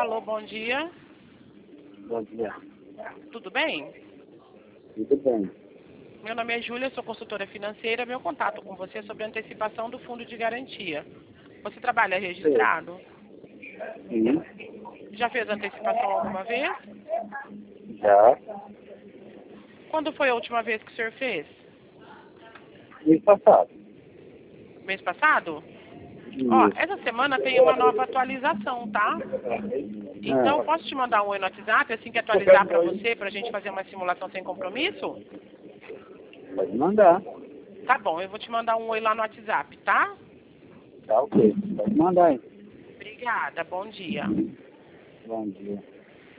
Alô, bom dia. Bom dia. Tudo bem? Tudo bem. Meu nome é Júlia, sou consultora financeira. Meu contato com você é sobre a antecipação do fundo de garantia. Você trabalha registrado? Sim, Já fez antecipação alguma vez? já. Quando foi a última vez que o senhor fez? Mês passado. Mês passado? Ó, Isso. essa semana tem uma nova atualização, tá? Então, eu posso te mandar um oi no WhatsApp, assim que atualizar para você, para a gente fazer uma simulação sem compromisso? Pode mandar. Tá bom, eu vou te mandar um oi lá no WhatsApp, tá? Tá ok. Pode mandar aí. Obrigada, bom dia. Bom dia.